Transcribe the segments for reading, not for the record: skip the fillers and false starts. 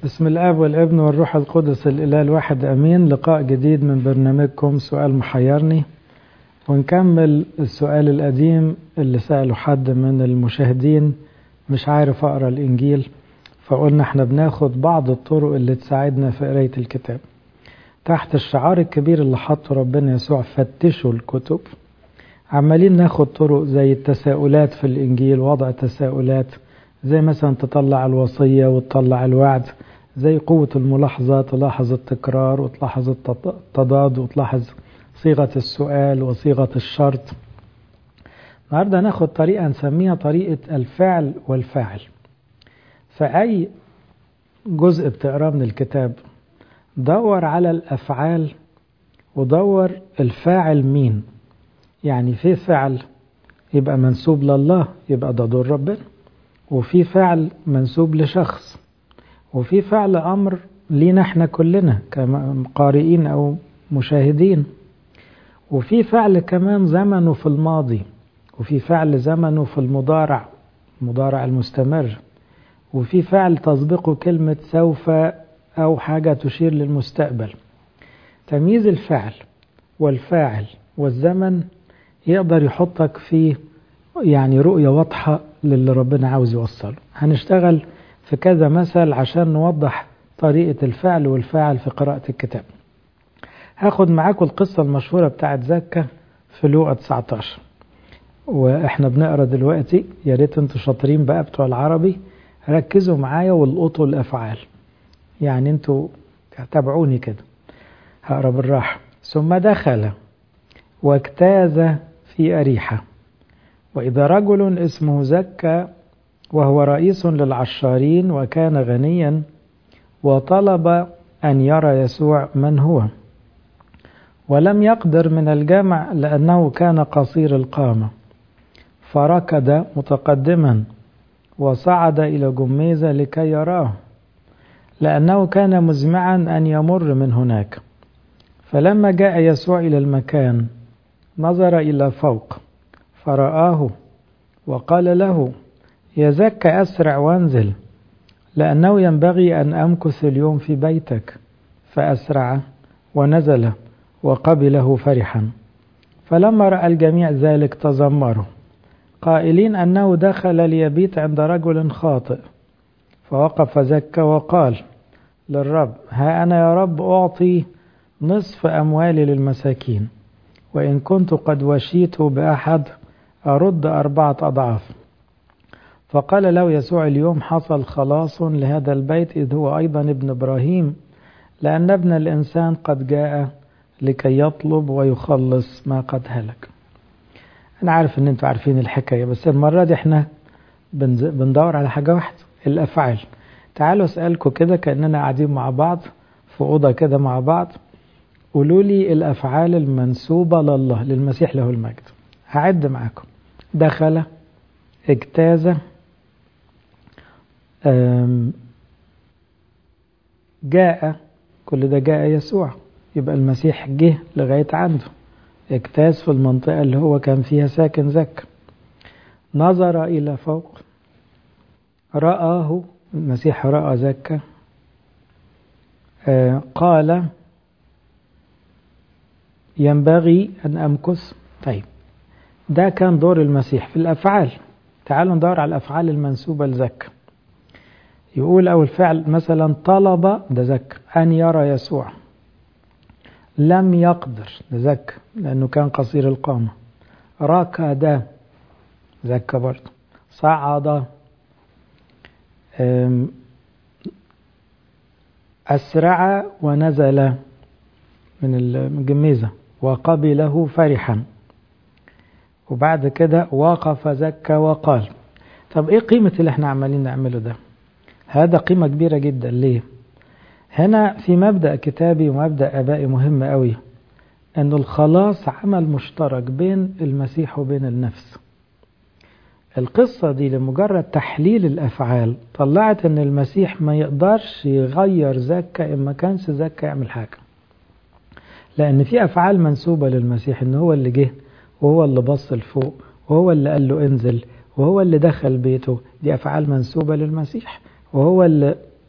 بسم الآب والابن والروح القدس الإله الواحد أمين. لقاء جديد من برنامجكم سؤال محيرني، ونكمل السؤال القديم اللي سأله حد من المشاهدين مش عارف أقرأ الإنجيل، فقلنا احنا بناخد بعض الطرق اللي تساعدنا في قراية الكتاب تحت الشعار الكبير اللي حطه ربنا يسوع: فتشوا الكتب. عمالين ناخد طرق زي التساؤلات في الإنجيل، وضع تساؤلات زي مثلا تطلع الوصية وتطلع الوعد، زي قوة الملاحظة، تلاحظ التكرار وتلاحظ التضاد وتلاحظ صيغة السؤال وصيغة الشرط. النهاردة ناخد طريقة نسميها طريقة الفعل والفاعل. فأي جزء بتقراه من الكتاب دور على الأفعال ودور الفاعل مين. يعني في فعل يبقى منسوب لله، يبقى ده دور ربنا، وفي فعل منسوب لشخص، وفي فعل أمر لينا احنا كلنا كقارئين أو مشاهدين، وفي فعل كمان زمنه في الماضي، وفي فعل زمنه في المضارع المستمر، وفي فعل تسبقه كلمة سوف أو حاجة تشير للمستقبل. تمييز الفعل والفاعل والزمن يقدر يحطك في رؤية واضحة للي ربنا عاوز يوصله. هنشتغل في كذا مثل عشان نوضح طريقة الفعل والفاعل في قراءة الكتاب. هاخد معاكم القصة المشهورة بتاعت زكا في لوقا 19، واحنا بنقرأ دلوقتي. يا ريت انتوا شاطرين بقى بتوع العربي ركزوا معايا والقطوا الأفعال، يعني انتوا تابعوني كده. هقرأ بالراحة. ثم دخل واجتاز في أريحة، وإذا رجل اسمه زكا وهو رئيس للعشارين وكان غنيا، وطلب أن يرى يسوع من هو، ولم يقدر من الجمع لأنه كان قصير القامة، فركض متقدما وصعد إلى جميزة لكي يراه، لأنه كان مزمعا أن يمر من هناك. فلما جاء يسوع إلى المكان نظر إلى فوق فرآه وقال له: يا زكا أسرع وانزل، لأنه ينبغي أن أمكث اليوم في بيتك. فأسرع ونزل وقبله فرحا. فلما رأى الجميع ذلك تذمروا قائلين أنه دخل ليبيت عند رجل خاطئ. فوقف زكا وقال للرب: ها أنا يا رب أعطي نصف أموالي للمساكين، وإن كنت قد وشيت بأحد أرد 4 أضعاف. فقال له يسوع: اليوم حصل خلاص لهذا البيت، إذ هو أيضا ابن إبراهيم، لأن ابن الإنسان قد جاء لكي يطلب ويخلص ما قد هلك. أنا عارف أن أنتوا عارفين الحكاية، بس المرة دي احنا بندور على حاجة واحدة: الأفعال. تعالوا أسألكم كده كأننا قاعدين مع بعض في أوضة كده مع بعض، قولوا لي الأفعال المنسوبة لله للمسيح له المجد. هعد معاكم: دخل، اجتاز، جاء، كل ده جاء يسوع، يبقى المسيح جه لغاية عنده. اجتاز في المنطقة اللي هو كان فيها ساكن زكا. نظر إلى فوق، رآه، المسيح رأى زكا. قال ينبغي أن أمكث. طيب، ده كان دور المسيح في الأفعال. تعالوا ندور على الأفعال المنسوبة لزكا. يقول أول فعل مثلا طلب، ده زكا، أن يرى يسوع. لم يقدر، ده زكا لأنه كان قصير القامة. ركض، زكا برضه. صعد، أسرع ونزل من الجميزة وقبله فرحا. وبعد كده وقف زكا وقال. طب ايه قيمة اللي احنا عمالين نعمله ده؟ هذا قيمة كبيرة جدا. ليه؟ هنا في مبدأ كتابي ومبدأ آبائي مهم قوي، أن الخلاص عمل مشترك بين المسيح وبين النفس. القصة دي لمجرد تحليل الأفعال طلعت أن المسيح ما يقدرش يغير زكا إن ما كانش زكا يعمل حاجة، لأن في أفعال منسوبة للمسيح، أنه هو اللي جه وهو اللي بص لفوق وهو اللي قال له انزل وهو اللي دخل بيته. دي أفعال منسوبة للمسيح، وهو اللي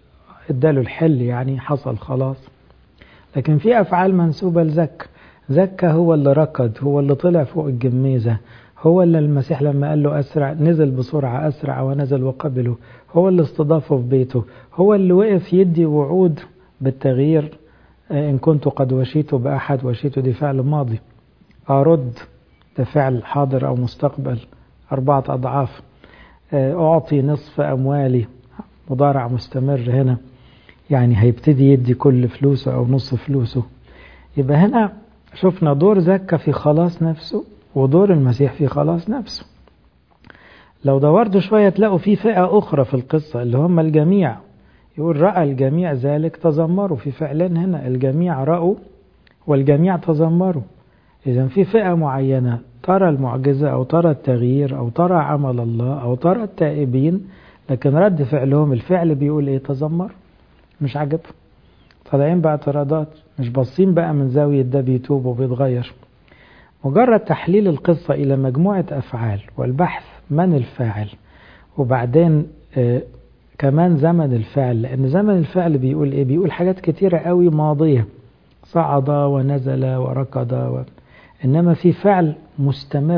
اداله الحل يعني حصل خلاص. لكن في أفعال منسوبة لزكا. زكا هو اللي ركض، هو اللي طلع فوق الجميزة، هو اللي المسيح لما قال له أسرع نزل بسرعة أسرع ونزل وقبله، هو اللي استضافه في بيته، هو اللي وقف يدي وعود بالتغيير. إن كنت قد وشيت بأحد، وشيت دي فعل ماضي، أرد ده فعل حاضر أو مستقبل 4 أضعاف، أعطي نصف أموالي مضارع مستمر هنا، يعني هيبتدي يدي كل فلوسه أو نص فلوسه. يبقى هنا شفنا دور زكا في خلاص نفسه ودور المسيح في خلاص نفسه. لو دورتوا شوية تلاقوا في فئة أخرى في القصة اللي هم الجميع. يقول رأى الجميع ذلك تذمروا، في فعلين هنا، الجميع رأوا والجميع تذمروا. إذا في فئة معينة ترى المعجزة أو ترى التغيير أو ترى عمل الله أو ترى التائبين، لكن رد فعلهم الفعل بيقول إيه؟ تذمر، مش عجبهم، طالعين بقى اعتراضات، مش باصين بقى من زاوية ده بيتوب وبيتغير. مجرد تحليل القصة إلى مجموعة أفعال والبحث من الفاعل، وبعدين كمان زمن الفعل، لأن زمن الفعل بيقول إيه؟ بيقول حاجات كتيرة قوي ماضية، صعد ونزل وركض إنما في فعل مستمر،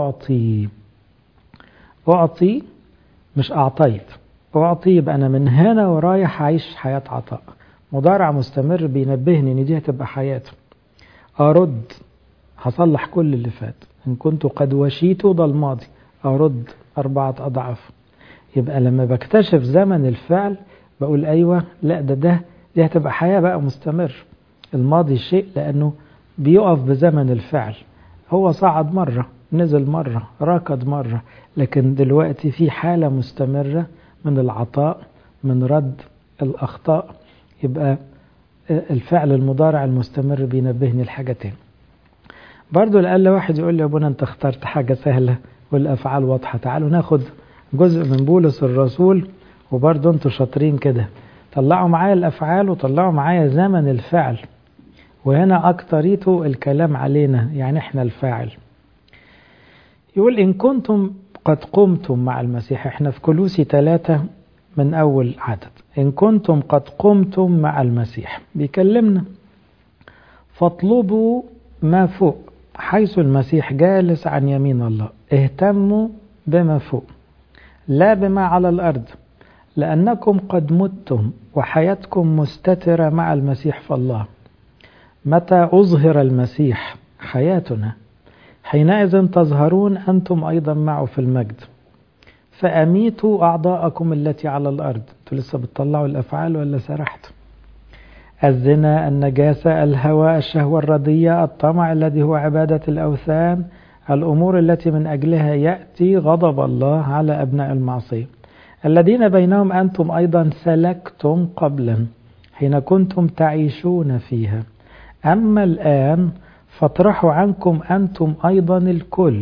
أعطي مش أعطيت، أعطي يبقى أنا من هنا ورايح عايش حياة عطاء، مضارع مستمر بينبهني إن دي هتبقى حياته. أرد هصلح كل اللي فات، إن كنت قد وشيت ده الماضي، أرد 4 أضعاف. يبقى لما بكتشف زمن الفعل بقول أيوة لا دي هتبقى حياة بقى مستمر. الماضي شيء لأنه بيقف بزمن الفعل، هو صعد مرة نزل مرة ركض مرة، لكن دلوقتي في حالة مستمرة من العطاء من رد الأخطاء. يبقى الفعل المضارع المستمر بينبهني الحاجتين. برضو لألا واحد يقول لي يا ابونا انت اخترت حاجة سهلة والأفعال واضحة، تعالوا ناخد جزء من بولس الرسول وبرضو انتوا شاطرين كده، طلعوا معايا الأفعال وطلعوا معايا زمن الفعل، وهنا أكتريته الكلام علينا يعني احنا الفاعل. يقول إن كنتم قد قمتم مع المسيح، احنا في كولوسي 3 من أول عدد، إن كنتم قد قمتم مع المسيح بيكلمنا، فاطلبوا ما فوق حيث المسيح جالس عن يمين الله، اهتموا بما فوق لا بما على الأرض، لأنكم قد متم وحياتكم مستترة مع المسيح في الله. متى أظهر المسيح حياتنا حينئذ تظهرون أنتم أيضا معه في المجد. فأميتوا أعضاءكم التي على الأرض. أنتوا لسه بتطلعوا الأفعال ولا سرحتوا؟ الزنا، النجاسة، الهوى، الشهوة الردية، الطمع الذي هو عبادة الأوثان، الأمور التي من أجلها يأتي غضب الله على أبناء المعصية، الذين بينهم أنتم أيضا سلكتم قبلا حين كنتم تعيشون فيها. أما الآن فاطرحوا عنكم أنتم أيضا الكل،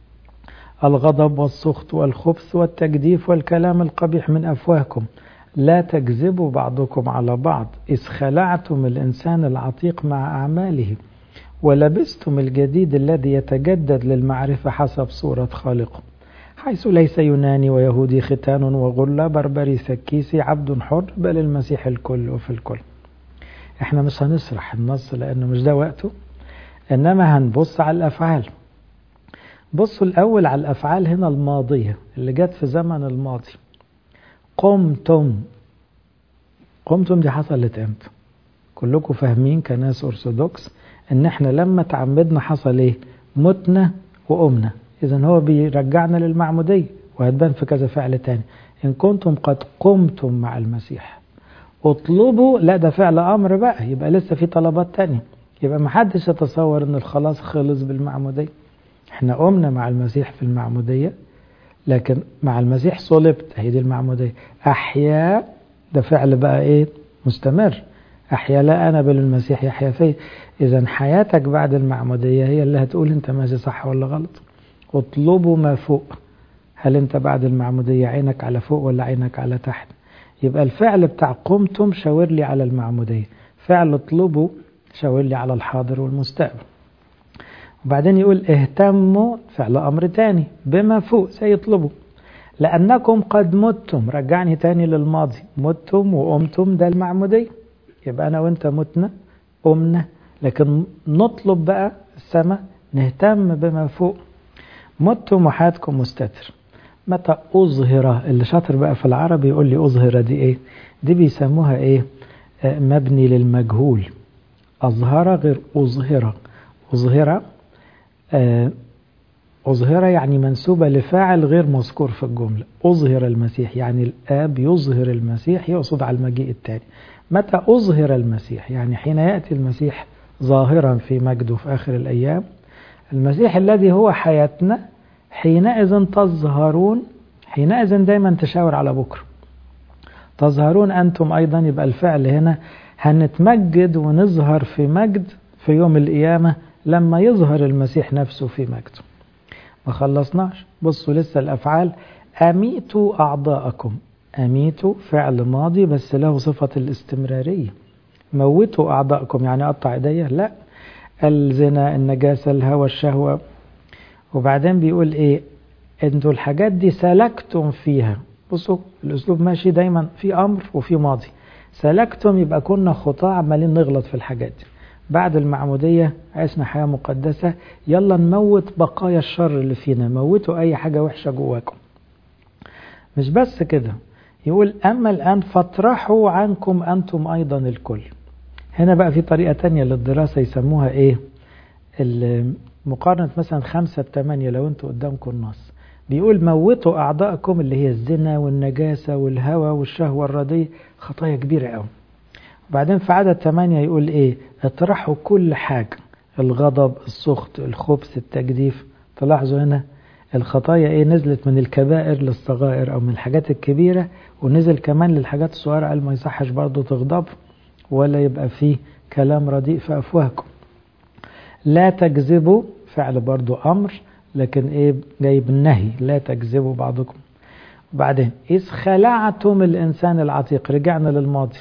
الغضب والسخط والخبث والتجديف والكلام القبيح من أفواهكم، لا تكذبوا بعضكم على بعض، إذ خلعتم الإنسان العتيق مع أعماله ولبستم الجديد الذي يتجدد للمعرفة حسب صورة خالقه، حيث ليس يوناني ويهودي، ختان وغلة، بربري سكيسي، عبد حر، بل المسيح الكل وفي الكل. احنا مش هنشرح النص لأنه مش ده وقته، إنما هنبص على الأفعال. بصوا الأول على الأفعال هنا الماضية اللي جت في زمن الماضي. قمتم دي حصلت امتى؟ كلكم فاهمين كناس أرثوذكس ان احنا لما تعمدنا حصل ايه؟ متنا وقمنا. اذا هو بيرجعنا للمعمودية، وهتبان في كذا فعل تاني. ان كنتم قد قمتم مع المسيح اطلبوا، لا ده فعل امر بقى، يبقى لسه في طلبات تانية. يبقى ما حدش يتصور ان الخلاص خلص بالمعمودية. احنا قمنا مع المسيح في المعمودية، لكن مع المسيح صلبت، هي دي المعمودية. أحيا ده فعل بقى إيه؟ مستمر. أحيا لا أنا بل المسيح يحيا فيه. إذا حياتك بعد المعمودية هي اللي هتقول أنت ماشي صح ولا غلط. اطلبوا ما فوق. هل أنت بعد المعمودية عينك على فوق ولا عينك على تحت؟ يبقى الفعل بتاع قمتم شاور لي على المعمودية، فعل اطلبوا شاور لي على الحاضر والمستقبل. وبعدين يقول اهتموا، فعل أمر تاني، بما فوق سيطلبوا، لأنكم قد متم. رجعني تاني للماضي، متم وقمتم، ده المعمودية. يبقى أنا وإنت متنا قمنا، لكن نطلب بقى السماء، نهتم بما فوق. متم وحياتكم مستتر. متى أظهر، اللي شاطر بقى في العربي يقول لي أظهر دي إيه؟ دي بيسموها إيه؟ مبني للمجهول. أظهر غير أظهر. أظهر أظهر يعني منسوبة لفاعل غير مذكور في الجملة. أظهر المسيح يعني الآب يظهر المسيح، يقصد على المجيء التالي. متى أظهر المسيح يعني حين يأتي المسيح ظاهرا في مجده في آخر الأيام، المسيح الذي هو حياتنا، حينئذ تظهرون. حينئذ دايما تشاور على بكرة. تظهرون أنتم أيضا، يبقى الفعل هنا هنتمجد ونظهر في مجد في يوم القيامة لما يظهر المسيح نفسه في مجده. ما خلصناش، بصوا لسه الأفعال. أميتوا أعضاءكم. أميتوا فعل ماضي بس له صفة الاستمرارية. موتوا أعضاءكم يعني أقطع إيديا؟ لا. الزنا، النجاسة، الهوى، الشهوة. وبعدين بيقول إيه؟ أنتوا الحاجات دي سلكتم فيها. بصوا الأسلوب ماشي دايما في أمر وفي ماضي. سلكتم يبقى كنا خطاة عمالين نغلط في الحاجات دي. بعد المعمودية عشنا حياة مقدسة، يلا نموت بقايا الشر اللي فينا، موتوا أي حاجة وحشة جواكم. مش بس كده، يقول أما الآن فاطرحوا عنكم أنتم أيضا الكل. هنا بقى في طريقة تانية للدراسة يسموها إيه؟ مقارنة مثلا 5-8 لو أنتوا قدامكم النص. بيقول موتوا أعضاءكم اللي هي الزنا والنجاسة والهوى والشهوة الرديئة، خطايا كبيرة قوي. وبعدين في عدد 8 يقول إيه؟ اطرحوا كل حاجة، الغضب، السخط، الخبث، التجديف. تلاحظوا هنا الخطايا إيه؟ نزلت من الكبائر للصغائر أو من الحاجات الكبيرة، ونزل كمان للحاجات الصغيرة. قال ما يصحش برضو تغضب ولا يبقى فيه كلام رديء في أفواهكم. لا تكذبوا، فعل برضو أمر لكن إيه؟ جاي بالنهي، لا تكذبوا بعضكم. وبعدين إذ خلعتم الإنسان العتيق، رجعنا للماضي.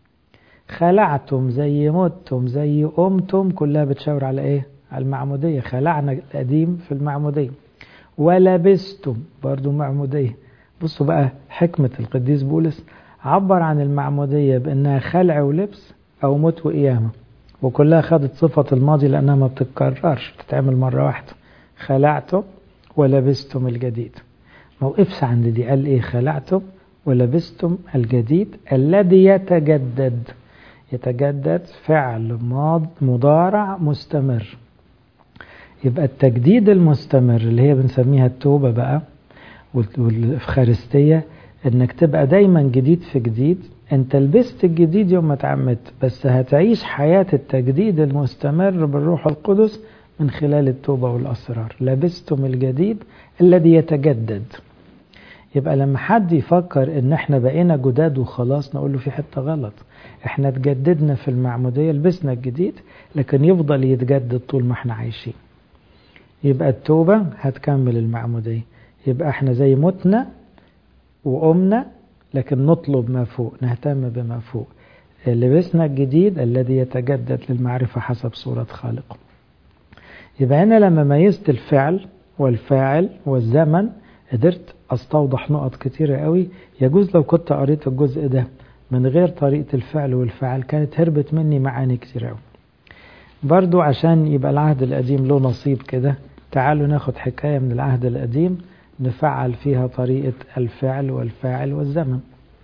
خلعتم زي متم زي قمتم، كلها بتشاور على إيه؟ على المعمودية. خلعنا القديم في المعمودية. ولبستم برضو معمودية. بصوا بقى حكمة القديس بولس، عبر عن المعمودية بأنها خلع ولبس أو موت وقيامة، وكلها خدت صفة الماضي لأنها ما بتتكررش، بتتعمل مرة واحدة. خلعتم ولبستم الجديد. موقفش عند دي، قال إيه؟ خلعتم ولبستم الجديد الذي يتجدد. يتجدد فعل مضارع مستمر. يبقى التجديد المستمر اللي هي بنسميها التوبة بقى والإفخارستية، انك تبقى دايما جديد في جديد. انت لبست الجديد يوم ما تعمدت، بس هتعيش حياة التجديد المستمر بالروح القدس من خلال التوبة والأسرار. لبستم الجديد الذي يتجدد. يبقى لما حد يفكر ان احنا بقينا جداد وخلاص، نقول له في حتة غلط. احنا تجددنا في المعمودية، لبسنا الجديد، لكن يفضل يتجدد طول ما احنا عايشين. يبقى التوبة هتكمل المعمودية. يبقى احنا زي متنا وقمنا، لكن نطلب ما فوق، نهتم بما فوق. لبسنا الجديد الذي يتجدد للمعرفة حسب صورة خالقه. يبقى هنا لما ميزت الفعل والفاعل والزمن قدرت استوضح نقط كتيرة قوي. يجوز لو كنت قريت الجزء ده من غير طريقة الفعل والفعل كانت هربت مني معاني كتير قوي. برضو عشان يبقى العهد القديم له نصيب كده، تعالوا ناخد حكاية من العهد القديم نفعل فيها طريقة الفعل والفاعل والزمن.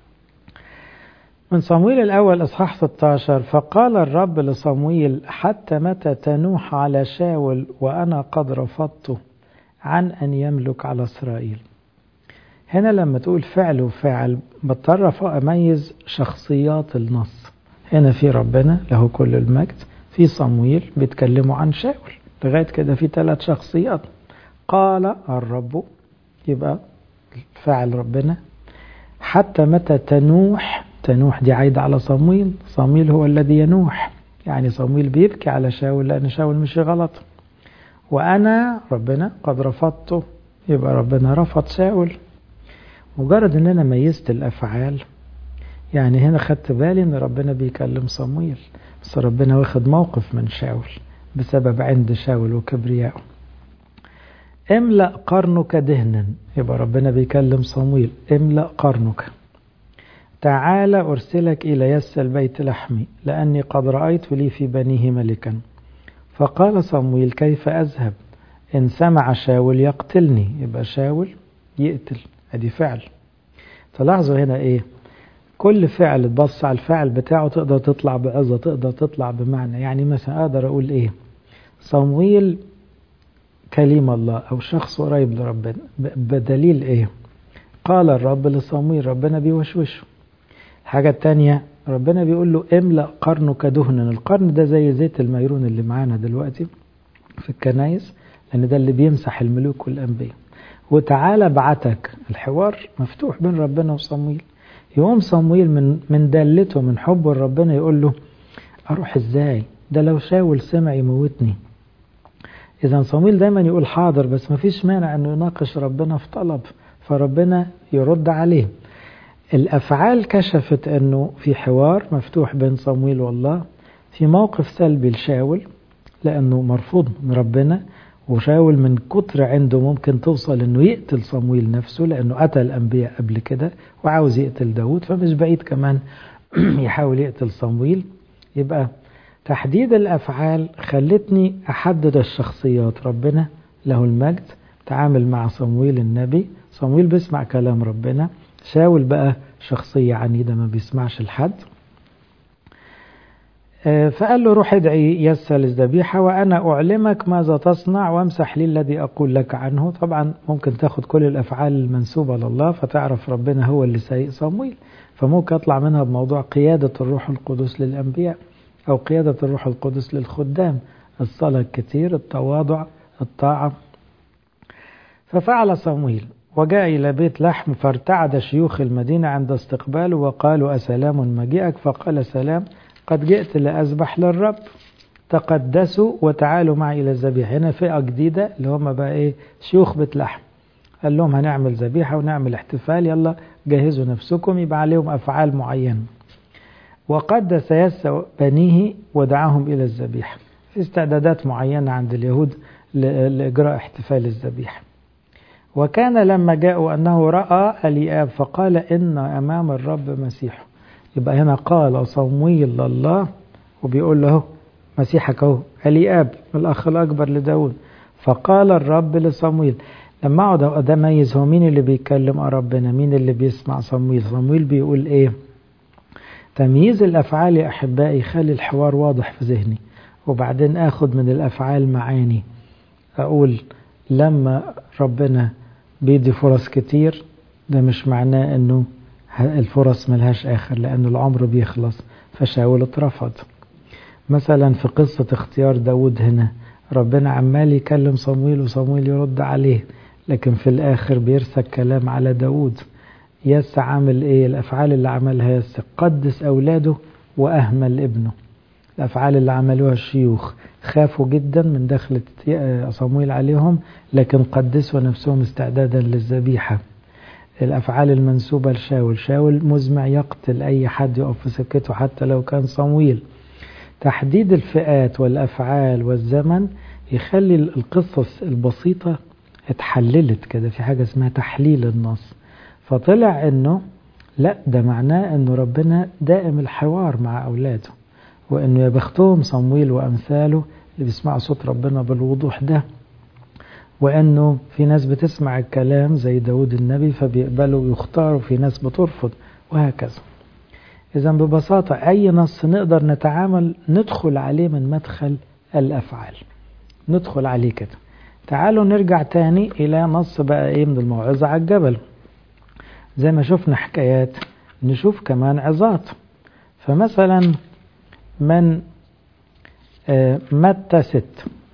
من صمويل الأول إصحاح 16. فقال الرب لصمويل حتى متى تنوح على شاول وأنا قد رفضته عن أن يملك على إسرائيل. هنا لما تقول فعل وفاعل بضطر أميز شخصيات النص. هنا في ربنا له كل المجد، في صمويل بيتكلموا عن شاول، لغاية كده في 3 شخصيات. قال الرب يبقى فاعل ربنا. حتى متى تنوح، تنوح دي عايدة على صمويل. صمويل هو الذي ينوح، يعني صمويل بيبكي على شاول لأن شاول مش غلط. وأنا ربنا قد رفضته، يبقى ربنا رفض شاول. مجرد ان انا ميزت الافعال، يعني هنا خدت بالي ان ربنا بيكلم صمويل، بس ربنا واخد موقف من شاول بسبب عند شاول وكبريائه. املأ قرنك دهنا، يبقى ربنا بيكلم صمويل، املأ قرنك. تعال أرسلك إلى يس البيت لحمي، لأني قد رأيت لي في بنيه ملكا. فقال صمويل كيف أذهب؟ إن سمع شاول يقتلني. يبقى شاول يقتل، ادي فعل. تلاحظوا هنا ايه؟ كل فعل تبص على الفعل بتاعه تقدر تطلع بعظة، تقدر تطلع بمعنى. يعني مثلا اقدر اقول ايه؟ صمويل كليم الله او شخص قريب لربنا، بدليل ايه؟ قال الرب لصمويل، ربنا بيوشوشه. الحاجة التانية ربنا بيقول له املأ قرنك دهنا. القرن ده زي زيت الميرون اللي معانا دلوقتي في الكنايس، لأن ده اللي بيمسح الملوك والأنبياء. وتعالى بعتك. الحوار مفتوح بين ربنا وصمويل. يقوم صمويل من دلته من حبه لربنا يقول له أروح إزاي؟ ده لو شاول سمع يموتني. إذا صمويل دايما يقول حاضر، بس ما فيش مانع أنه يناقش ربنا في طلب، فربنا يرد عليه. الأفعال كشفت أنه في حوار مفتوح بين صمويل والله. في موقف سلبي لشاول لأنه مرفوض من ربنا، وشاول من كتر عنده ممكن توصل أنه يقتل صمويل نفسه، لأنه قتل الأنبياء قبل كده وعاوز يقتل داود، فمش بعيد كمان يحاول يقتل صمويل. يبقى تحديد الأفعال خلتني أحدد الشخصيات. ربنا له المجد تعامل مع صمويل النبي، صمويل بيسمع كلام ربنا. شاول بقى شخصية عنيدة ما بيسمعش لحد. فقال له روح ادعي يس للذبيحة وأنا أعلمك ماذا تصنع وامسح لي الذي أقول لك عنه. طبعا ممكن تاخد كل الأفعال المنسوبة لله فتعرف ربنا هو اللي سايق صمويل، فممكن أطلع منها بموضوع قيادة الروح القدس للأنبياء أو قيادة الروح القدس للخدام، الصلاة الكتير، التواضع، الطاعة. ففعل صمويل وجاء إلى بيت لحم، فارتعد شيوخ المدينة عند استقباله وقالوا أسلام مجيئك؟ فقال سلام، قد جئت لأذبح للرب، تقدسوا وتعالوا معي إلى الذبيحة. هنا فئة جديدة اللي هم بقى إيه؟ شيوخ بيت لحم. قال لهم هنعمل ذبيحة ونعمل احتفال، يلا جهزوا نفسكم. يبقى عليهم أفعال معينة. وقدس يس بنيه ودعاهم إلى الذبيحة. في استعدادات معينة عند اليهود لإجراء احتفال الذبيحة. وكان لما جاءوا أنه رأى اليآب فقال إن أمام الرب مسيح. يبقى هنا قال صمويل لله وبيقول له مسيحك اهو اليآب الأخ الأكبر لداود. فقال الرب لصمويل. لما اقعد اميز هو مين اللي بيتكلم ربنا، مين اللي بيسمع صمويل. صمويل بيقول ايه؟ تمييز الأفعال يا أحبائي يخلي الحوار واضح في ذهني، وبعدين أخذ من الأفعال معاني. أقول لما ربنا بيدي فرص كتير ده مش معناه أنه الفرص ملهاش آخر، لأن العمر بيخلص. فشاول اترفض. مثلا في قصة اختيار داود هنا ربنا عمال يكلم صمويل وصمويل يرد عليه، لكن في الآخر بيرسك كلام على داود. يس عامل ايه؟ الأفعال اللي عملها يس قدس أولاده وأهمل ابنه. الأفعال اللي عملوها الشيوخ خافوا جدا من دخلة صمويل عليهم، لكن قدسوا نفسهم استعدادا للذبيحة. الأفعال المنسوبة لشاول، شاول مزمع يقتل أي حد يقف في سكته حتى لو كان صمويل. تحديد الفئات والأفعال والزمن يخلي القصص البسيطة اتحللت كده، في حاجة اسمها تحليل النص. فطلع انه لا، ده معناه انه ربنا دائم الحوار مع اولاده، وانه يا بختهم صمويل وامثاله اللي بيسمعوا صوت ربنا بالوضوح ده، وانه في ناس بتسمع الكلام زي داود النبي فبيقبلوا ويختاروا، في ناس بترفض، وهكذا. اذا ببساطة اي نص نقدر ندخل عليه من مدخل الافعال، ندخل عليه كده. تعالوا نرجع تاني الى نص بقى ايه من الموعظة على الجبل. زي ما شفنا حكايات نشوف كمان عظات. فمثلا من متى 6: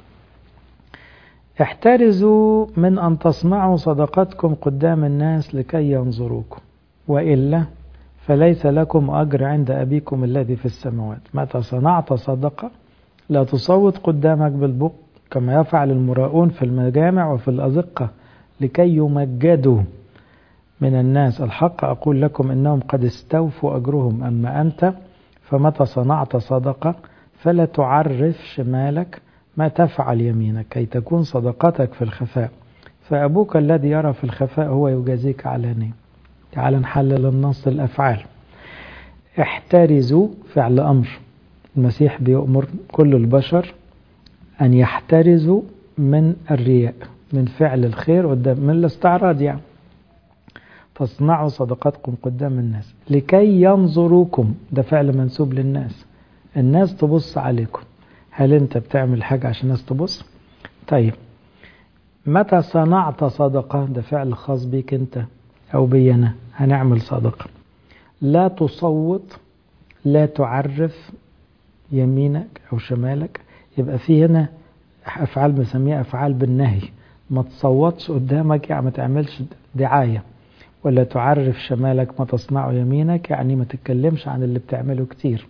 احترزوا من أن تصنعوا صدقاتكم قدام الناس لكي ينظروكم، وإلا فليس لكم أجر عند أبيكم الذي في السماوات. متى صنعت صدقة لا تصوت قدامك بالبق كما يفعل المراؤون في المجامع وفي الأزقة لكي يمجدوا من الناس. الحق أقول لكم إنهم قد استوفوا أجرهم. أما أنت فمتى صنعت صدقة فلا تعرف شمالك ما تفعل يمينك، كي تكون صدقتك في الخفاء، فأبوك الذي يرى في الخفاء هو يجازيك علانية. تعال نحلل النص الأفعال. احترزوا فعل أمر، المسيح بيؤمر كل البشر أن يحترزوا من الرياء، من فعل الخير قدام، من الاستعراض يعني. تصنعوا صدقاتكم قدام الناس لكي ينظروكم، ده فعل منسوب للناس، الناس تبص عليكم. هل انت بتعمل حاجة عشان الناس تبص؟ طيب متى صنعت صدقة، ده فعل خاص بيك انت او بينا، هنعمل صدقة. لا تصوت، لا تعرف يمينك او شمالك، يبقى في هنا افعال بنسميها افعال بالنهي. ما تصوتش قدامك يعني ما تعملش دعاية، ولا تعرف شمالك ما تصنع يمينك يعني ما تتكلمش عن اللي بتعمله كتير.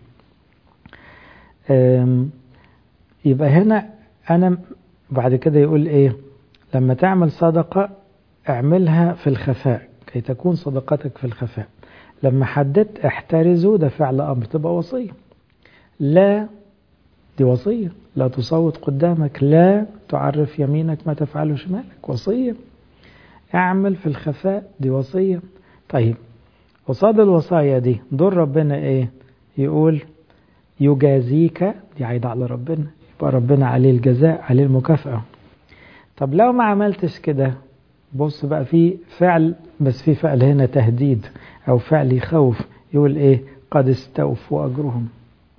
يبقى هنا أنا بعد كده يقول إيه؟ لما تعمل صدقة اعملها في الخفاء كي تكون صدقتك في الخفاء. لما حددت احترزوا، ده فعل أمر، تبقى وصية. لا، دي وصية، لا تصوت قدامك، لا تعرف يمينك ما تفعله شمالك، وصية. اعمل في الخفاء، دي وصية. طيب قصاد الوصايا دي دور ربنا ايه؟ يقول يجازيك، دي عايدة على ربنا، يبقى ربنا عليه الجزاء، عليه المكافأة. طب لو ما عملتش كده، بص بقى في فعل، بس في فعل هنا تهديد او فعل يخوف. يقول ايه؟ قد استوفوا اجرهم.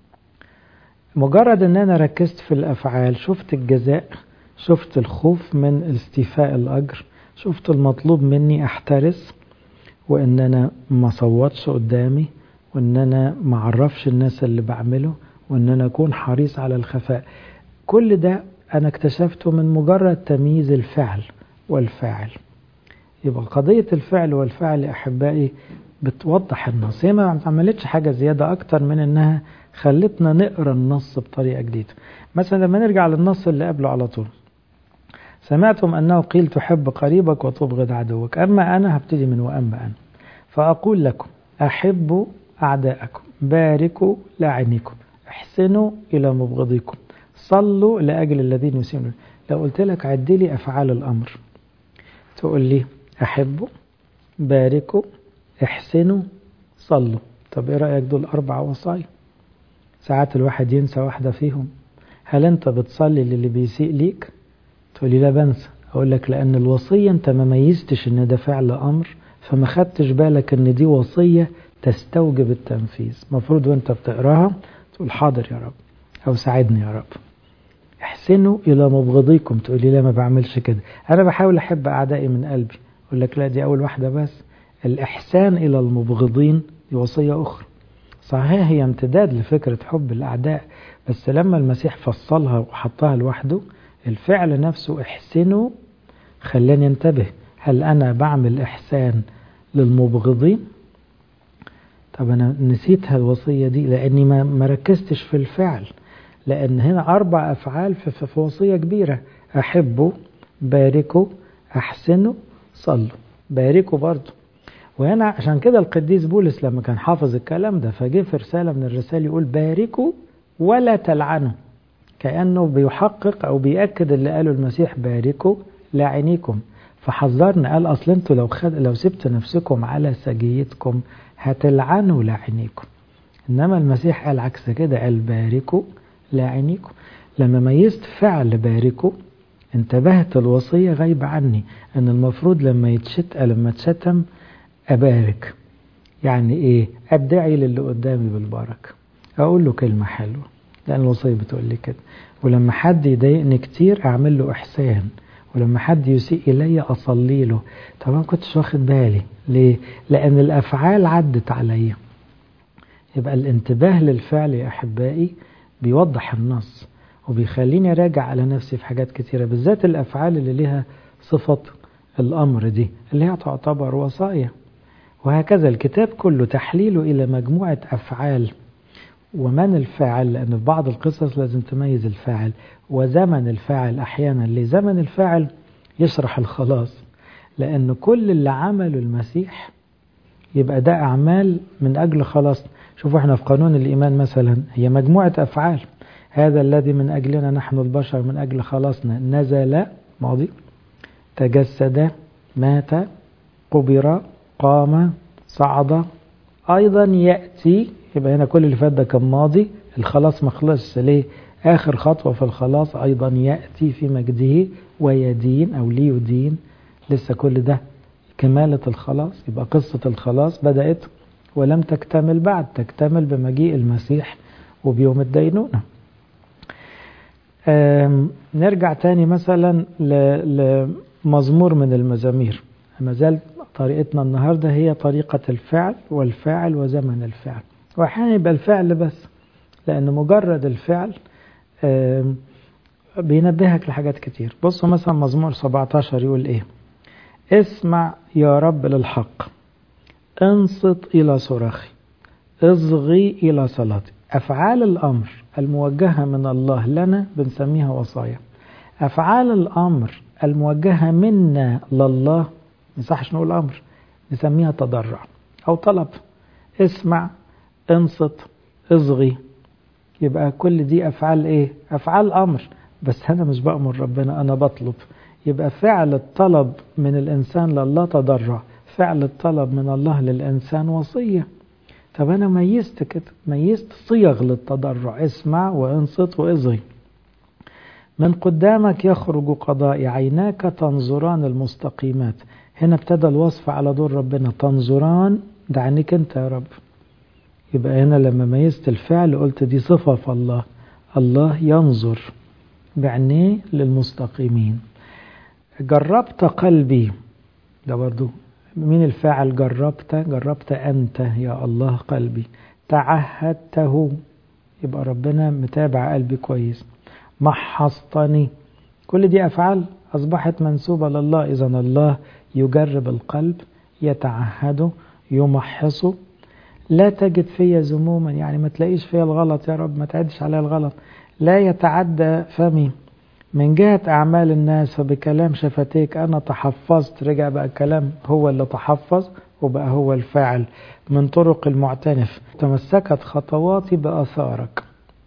مجرد ان انا ركزت في الافعال، شفت الجزاء، شفت الخوف من استيفاء الاجر، شفت المطلوب مني احترس، وان انا ما صوتش قدامي، وان انا ما اعرفش الناس اللي بعمله، وان انا اكون حريص على الخفاء. كل ده انا اكتشفته من مجرد تمييز الفعل والفاعل. يبقى قضية الفعل والفعل يا احبائي بتوضح النص. هي ما عملتش حاجة زيادة اكتر من انها خلتنا نقرأ النص بطريقة جديدة. مثلا لما نرجع للنص اللي قبله على طول، سمعتم أنه قيل تحب قريبك وتبغض عدوك، أما أنا هبتدي من وأما أنا فأقول لكم أحبوا أعداءكم، باركوا لاعنيكم، احسنوا إلى مبغضيكم، صلوا لأجل الذين يسيئون. لو قلت لك عد لي أفعال الأمر، تقول لي أحبوا، باركوا، احسنوا، صلوا. طب إيه رأيك؟ دول 4 وصايا. ساعات الواحد ينسى واحدة فيهم. هل أنت بتصلي للي بيسيء ليك؟ تقول لي لا بنسى. أقول لك لأن الوصية أنت ما ميزتش إن ده فعل أمر، فما خدتش بالك إن دي وصية تستوجب التنفيذ. مفروض وأنت بتقراها تقول حاضر يا رب، أو ساعدني يا رب. احسنوا إلى مبغضيكم، تقول لي لا ما بعملش كده، أنا بحاول أحب أعدائي من قلبي. أقول لك لا، دي أول واحدة بس. الإحسان إلى المبغضين دي وصية أخرى. صحيح هي امتداد لفكرة حب الأعداء، بس لما المسيح فصلها وحطها لوحده، الفعل نفسه احسنوا خلاني انتبه، هل أنا بعمل إحسان للمبغضين؟ طب أنا نسيتها الوصية دي لأني ما ركزتش في الفعل، لأن هنا 4 أفعال في وصية كبيرة. أحبوا، باركوا، أحسنوا، صلوا. باركوا برضو. وهنا عشان كده القديس بولس لما كان حافظ الكلام ده فجه في رسالة من الرسائل يقول باركوا ولا تلعنوا، كأنه بيحقق أو بيأكد اللي قاله المسيح باركوا لاعنيكم. فحذرنا، قال أصل انتوا لو سبت نفسكم على سجيتكم هتلعنوا لاعنيكم. إنما المسيح قال عكس كده، قال باركوا لاعنيكم. لما ميزت فعل باركوا انتبهت الوصية غايبة عني، أن المفروض لما تشتم أبارك. يعني إيه؟ أدعي للي قدامي بالبركة، أقول له كلمة حلوة، لأن الوصية بتقول لي كده. ولما حد يضايقني كتير أعمل له إحسان، ولما حد يسيء إلي أصلي له. طبعا كنتش واخد بالي ليه؟ لأن الأفعال عدت عليا. يبقى الانتباه للفعل يا أحبائي بيوضح النص، وبيخليني راجع على نفسي في حاجات كتيرة، بالذات الأفعال اللي لها صفة الأمر دي اللي هي تعتبر وصايا. وهكذا الكتاب كله تحليله إلى مجموعة أفعال ومن الفاعل، لأن في بعض القصص لازم تميز الفاعل وزمن الفاعل. أحيانا لزمن الفاعل يشرح الخلاص، لأن كل اللي عمله المسيح يبقى ده أعمال من أجل خلاص. شوفوا احنا في قانون الإيمان مثلا هي مجموعة أفعال. هذا الذي من أجلنا نحن البشر من أجل خلاصنا نزل، ماضي، تجسد، مات، قبر، قام، صعد، أيضا يأتي. يبقى هنا كل اللي فات ده كان ماضي، الخلاص ما خلصش ليه؟ آخر خطوة في الخلاص أيضا يأتي في مجده ويدين أو ليدين. لسه كل ده كمالة الخلاص. يبقى قصة الخلاص بدأت ولم تكتمل بعد، تكتمل بمجيء المسيح وبيوم الدينونة. نرجع تاني مثلا لمزمور من المزامير. ما زال طريقتنا النهاردة هي طريقة الفعل والفاعل وزمن الفعل، وأحيانا يبقى الفعل بس، لأن مجرد الفعل بينبهك لحاجات كتير. بصوا مثلا مزمور 17 يقول إيه؟ اسمع يا رب للحق، انصت إلى صراخي، اصغي إلى صلاتي. أفعال الأمر الموجهة من الله لنا بنسميها وصايا. أفعال الأمر الموجهة منا لله ما يصحش نقول أمر، نسميها تضرع أو طلب. اسمع، انصت، اصغي. يبقى كل دي أفعال إيه؟ أفعال أمر، بس أنا مش بأمر ربنا، أنا بطلب. يبقى فعل الطلب من الإنسان لله تضرع، فعل الطلب من الله للإنسان وصية. طب أنا ميزت كده، ميزت صيغ للتضرع، اسمع وانصت واصغي. من قدامك يخرج قضائي، عيناك تنظران المستقيمات. هنا ابتدى الوصف على دور ربنا، تنظران ده عنيك انت يا رب. يبقى هنا لما ميزت الفعل قلت دي صفة في الله، الله ينظر بعينيه للمستقيمين. جربت قلبي، ده برضو مين الفاعل؟ جربت أنت يا الله قلبي. تعهدته، يبقى ربنا متابع قلبي كويس. محصتني، كل دي أفعال أصبحت منسوبة لله. إذن الله يجرب القلب، يتعهده، يمحصه. لا تجد فيا ذموما، يعني ما تلاقيش فيا الغلط يا رب، ما تعدش عليا الغلط. لا يتعدى فمي من جهة أعمال الناس، فبكلام شفتيك أنا تحفظت. رجع بقى الكلام هو اللي تحفظ وبقى هو الفاعل. من طرق المعتنف تمسكت خطواتي بأثارك.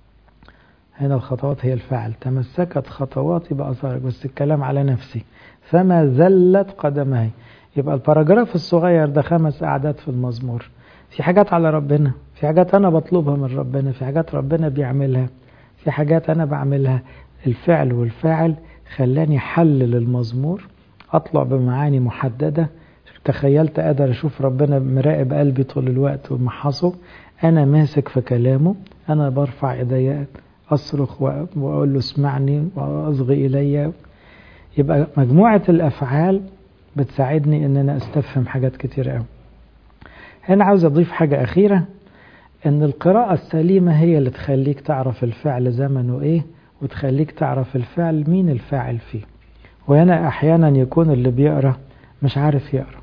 هنا الخطوات هي الفاعل، تمسكت خطواتي بأثارك، بس الكلام على نفسي. فما زلت قدماي. يبقى الباراجراف الصغير ده 5 أعداد في المزمور. في حاجات على ربنا، في حاجات أنا بطلبها من ربنا، في حاجات ربنا بيعملها، في حاجات أنا بعملها. الفعل والفاعل خلاني حلل المزمور، أطلع بمعاني محددة. تخيلت أقدر أشوف ربنا مراقب قلبي طول الوقت ومحصه. أنا ماسك في كلامه، أنا برفع إيدي أصرخ وأقول له اسمعني وأصغي إلي. يبقى مجموعة الأفعال بتساعدني أن أنا أستفهم حاجات كتير قوي. هنا عاوز أضيف حاجة أخيرة، أن القراءة السليمة هي اللي تخليك تعرف الفعل زمنه إيه، وتخليك تعرف الفعل مين الفاعل فيه. وهنا أحيانا يكون اللي بيقرأ مش عارف يقرأ.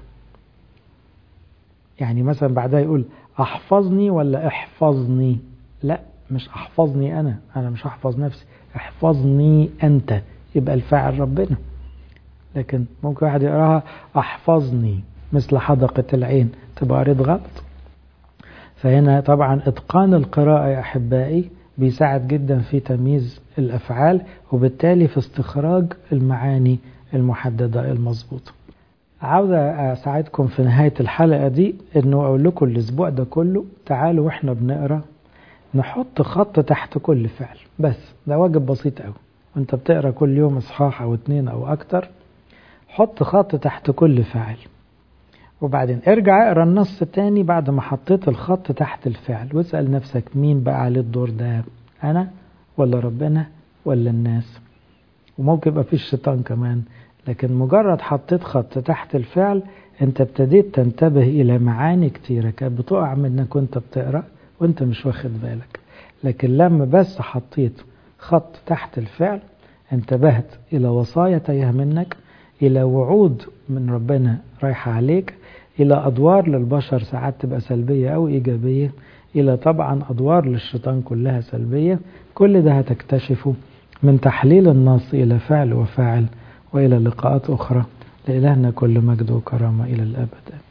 يعني مثلا بعدها يقول أحفظني ولا احفظني؟ لا، مش أحفظني أنا مش هحفظ نفسي، احفظني أنت، يبقى الفاعل ربنا. لكن ممكن واحد يقراها أحفظني مثل حدقة العين، تبقى قريت غلط. فهنا طبعا إتقان القراءة يا أحبائي بيساعد جدا في تمييز الأفعال، وبالتالي في استخراج المعاني المحددة المضبوطة. عاوز أساعدكم في نهاية الحلقة دي أنه أقول لكم الأسبوع ده كله تعالوا وإحنا بنقرأ نحط خط تحت كل فعل. بس ده واجب بسيط قوي، وانت بتقرأ كل يوم إصحاح أو 2 أو أكتر، حط خط تحت كل فعل، وبعدين ارجع اقرأ النص تاني بعد ما حطيت الخط تحت الفعل، واسأل نفسك مين بقى عليه الدور ده، أنا ولا ربنا ولا الناس؟ وممكن يبقى فيش شيطان كمان. لكن مجرد حطيت خط تحت الفعل انت ابتديت تنتبه إلى معاني كتيرة كانت بتقع منك وانت بتقرأ وانت مش واخد بالك. لكن لما بس حطيت خط تحت الفعل انتبهت إلى وصايا تايهة منك، إلى وعود من ربنا رايحة عليك، إلى أدوار للبشر ساعات تبقى سلبية أو إيجابية، إلى طبعا أدوار للشيطان كلها سلبية. كل ده هتكتشفه من تحليل النص إلى فعل وفاعل، وإلى لقاءات أخرى. لإلهنا كل مجد وكرامة إلى الأبد.